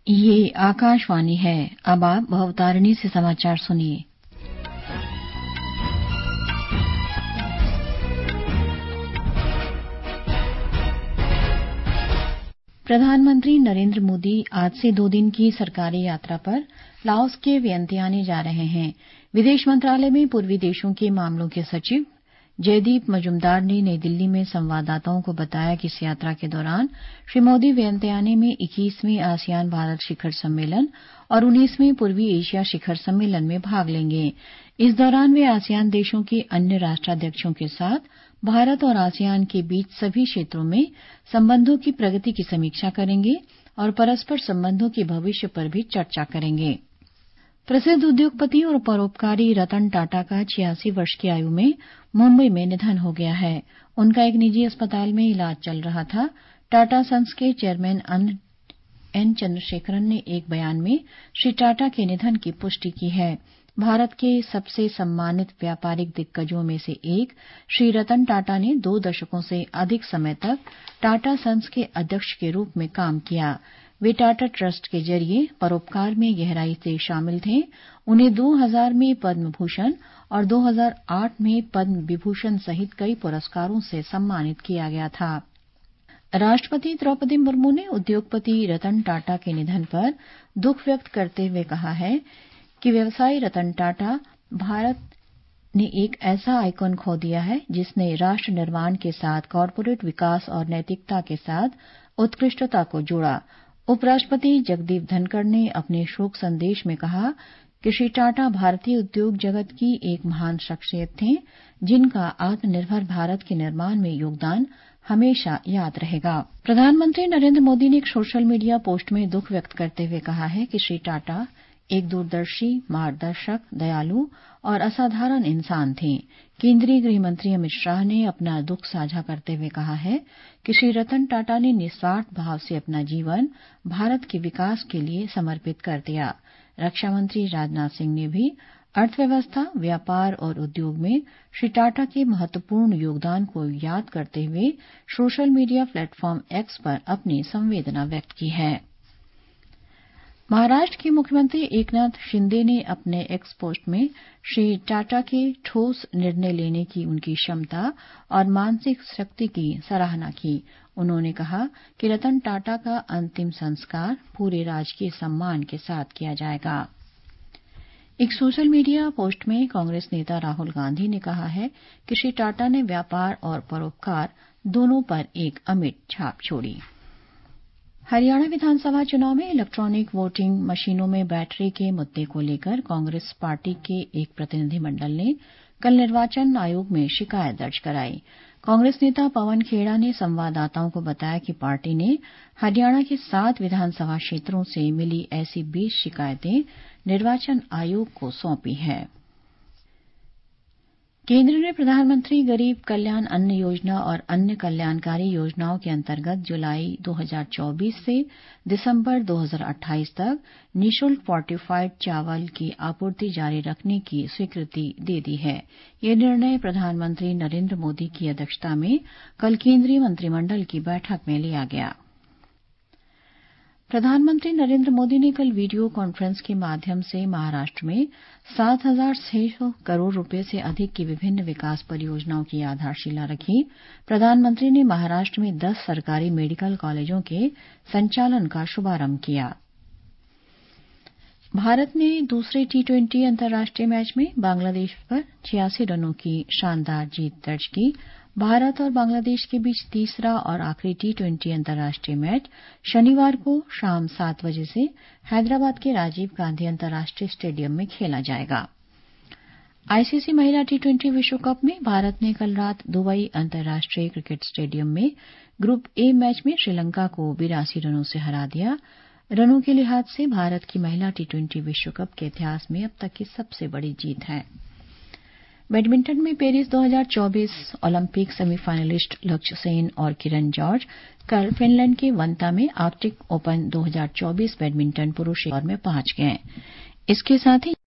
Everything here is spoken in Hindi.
ये आकाशवाणी है। अब आप भवतारिणी से समाचार सुनिए। प्रधानमंत्री नरेंद्र मोदी आज से 2 दिन की सरकारी यात्रा पर लाओस के वियंतियाने जा रहे हैं। विदेश मंत्रालय में पूर्वी देशों के मामलों के सचिव जयदीप मजुमदार ने नई दिल्ली में संवाददाताओं को बताया कि इस यात्रा के दौरान श्री मोदी वियंतियाने में 21वें आसियान भारत शिखर सम्मेलन और 19वें पूर्वी एशिया शिखर सम्मेलन में भाग लेंगे। इस दौरान वे आसियान देशों के अन्य राष्ट्राध्यक्षों के साथ भारत और आसियान के बीच सभी क्षेत्रों में संबंधों की प्रगति की समीक्षा करेंगे और परस्पर संबंधों के भविष्य पर भी चर्चा करेंगे। प्रसिद्ध उद्योगपति और परोपकारी रतन टाटा का 86 वर्ष की आयु में मुंबई में निधन हो गया है। उनका एक निजी अस्पताल में इलाज चल रहा था। टाटा सन्स के चेयरमैन एन चंद्रशेखरन ने एक बयान में श्री टाटा के निधन की पुष्टि की है। भारत के सबसे सम्मानित व्यापारिक दिग्गजों में से एक श्री रतन टाटा ने 2 दशकों से अधिक समय तक टाटा सन्स के अध्यक्ष के रूप में काम किया। वे टाटा ट्रस्ट के जरिए परोपकार में गहराई से शामिल थे। उन्हें 2000 में पद्म भूषण और 2008 में पद्म विभूषण सहित कई पुरस्कारों से सम्मानित किया गया था। राष्ट्रपति द्रौपदी मुर्मू ने उद्योगपति रतन टाटा के निधन पर दुख व्यक्त करते हुए कहा है कि व्यवसायी रतन टाटा भारत ने एक ऐसा आइकॉन खो दिया है जिसने राष्ट्र निर्माण के साथ कॉरपोरेट विकास और नैतिकता के साथ उत्कृष्टता को जोड़ा। उपराष्ट्रपति जगदीप धनखड़ ने अपने शोक संदेश में कहा कि श्री टाटा भारतीय उद्योग जगत की एक महान शख्सियत थे जिनका आत्मनिर्भर भारत के निर्माण में योगदान हमेशा याद रहेगा। प्रधानमंत्री नरेंद्र मोदी ने एक सोशल मीडिया पोस्ट में दुख व्यक्त करते हुए कहा है कि श्री टाटा एक दूरदर्शी, मार्गदर्शक, दयालु और असाधारण इंसान थे। केंद्रीय गृह मंत्री अमित शाह ने अपना दुख साझा करते हुए कहा है कि श्री रतन टाटा ने निस्वार्थ भाव से अपना जीवन भारत के विकास के लिए समर्पित कर दिया। रक्षा मंत्री राजनाथ सिंह ने भी अर्थव्यवस्था, व्यापार और उद्योग में श्री टाटा के महत्वपूर्ण योगदान को याद करते हुए सोशल मीडिया प्लेटफॉर्म एक्स पर अपनी संवेदना व्यक्त की है। महाराष्ट्र के मुख्यमंत्री एकनाथ शिंदे ने अपने एक्स पोस्ट में श्री टाटा के ठोस निर्णय लेने की उनकी क्षमता और मानसिक शक्ति की सराहना की। उन्होंने कहा कि रतन टाटा का अंतिम संस्कार पूरे राजकीय सम्मान के साथ किया जाएगा। एक सोशल मीडिया पोस्ट में कांग्रेस नेता राहुल गांधी ने कहा है कि श्री टाटा ने व्यापार और परोपकार दोनों पर एक अमिट छाप छोड़ी। हरियाणा विधानसभा चुनाव में इलेक्ट्रॉनिक वोटिंग मशीनों में बैटरी के मुद्दे को लेकर कांग्रेस पार्टी के एक प्रतिनिधिमंडल ने कल निर्वाचन आयोग में शिकायत दर्ज कराई। कांग्रेस नेता पवन खेड़ा ने संवाददाताओं को बताया कि पार्टी ने हरियाणा के 7 विधानसभा क्षेत्रों से मिली ऐसी 20 शिकायतें निर्वाचन आयोग को सौंपी हैं। केंद्र ने प्रधानमंत्री गरीब कल्याण अन्न योजना और अन्य कल्याणकारी योजनाओं के अंतर्गत जुलाई 2024 से दिसंबर 2028 तक निःशुल्क फोर्टिफाइड चावल की आपूर्ति जारी रखने की स्वीकृति दे दी है। यह निर्णय प्रधानमंत्री नरेंद्र मोदी की अध्यक्षता में कल केंद्रीय मंत्रिमंडल की बैठक में लिया गया। प्रधानमंत्री नरेंद्र मोदी ने कल वीडियो कॉन्फ्रेंस के माध्यम से महाराष्ट्र में 7,600 करोड़ रुपए से अधिक की विभिन्न विकास परियोजनाओं की आधारशिला रखी। प्रधानमंत्री ने महाराष्ट्र में 10 सरकारी मेडिकल कॉलेजों के संचालन का शुभारंभ किया। भारत ने दूसरे T20 अंतर्राष्ट्रीय मैच में बांग्लादेश पर 86 रनों की शानदार जीत दर्ज की। भारत और बांग्लादेश के बीच तीसरा और आखिरी T20 अंतर्राष्ट्रीय मैच शनिवार को शाम 7 बजे से हैदराबाद के राजीव गांधी अंतर्राष्ट्रीय स्टेडियम में खेला जाएगा। आईसीसी महिला T20 विश्व कप में भारत ने कल रात दुबई अंतर्राष्ट्रीय क्रिकेट स्टेडियम में ग्रुप ए मैच में श्रीलंका को 82 रनों से हरा दिया। रनों के लिहाज से भारत की महिला T20 विश्व कप के इतिहास में अब तक की सबसे बड़ी जीत है। बैडमिंटन में पेरिस 2024 ओलंपिक सेमीफाइनलिस्ट लक्ष्य सेन और किरण जॉर्ज कल फिनलैंड के वंता में आर्कटिक ओपन 2024 बैडमिंटन पुरुष दौर में पहुंच गए। इसके साथ ही